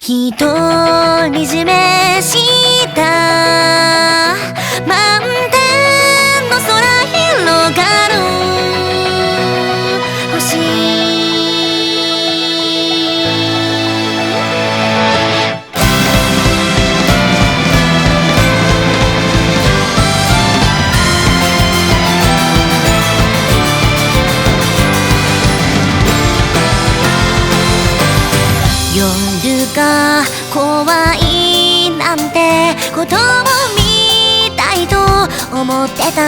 独り占めした満天の空広がる星。夜が怖いなんてことを見たいと思ってた。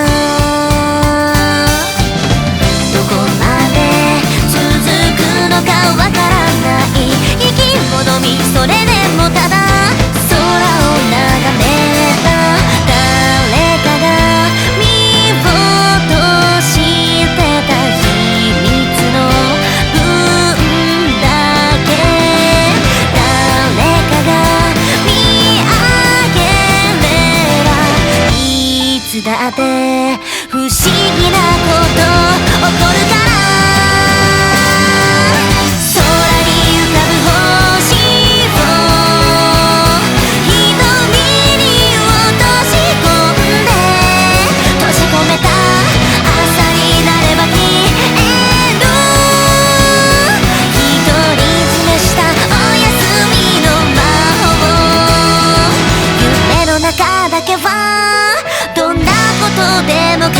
どこまで続くのかわからない生き物み、それでもただ空を眺めた。誰かが見落としてた秘密の分だけ誰かが見上げればいつだって不思議なこと起こるから。空に浮かぶ星を瞳に落とし込んで閉じ込めた朝になれば消える。独り占めしたおやすみの魔法。夢の中だけはどんなことでも叶うから。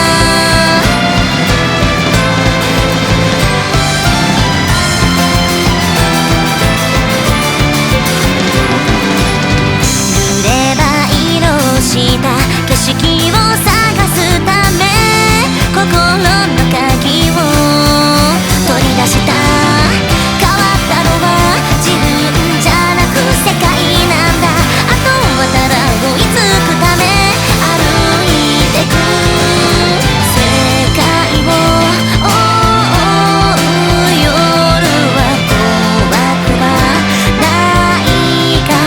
塗れば色した景色を探すため心の鍵を取り出した。変わったのは自分じゃなく世界なんだ。あとはただ追いつくため歩いてく。世界を覆う夜は怖くはないから。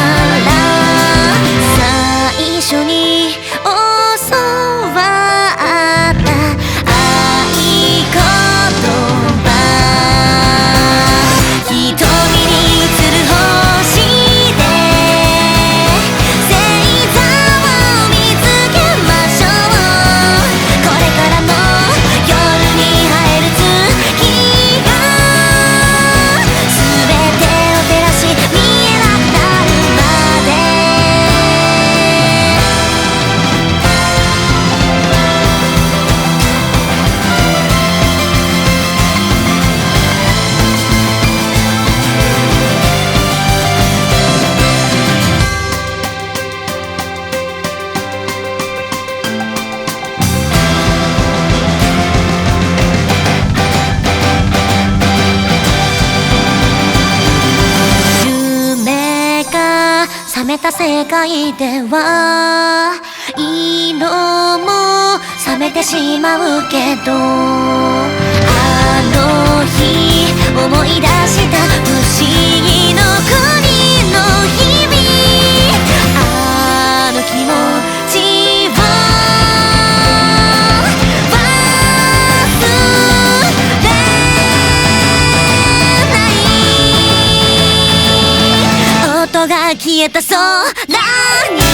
最初に教わった合言葉。瞳に映る星で星座を見つけましょう。これからも夜に映える月が全てを照らし見えなくなるまで。夢が覚めた世界では色も覚めてしまうけど、あの日思い出した不思議の国の日々。あの気持ちを忘れない。音が消えた空に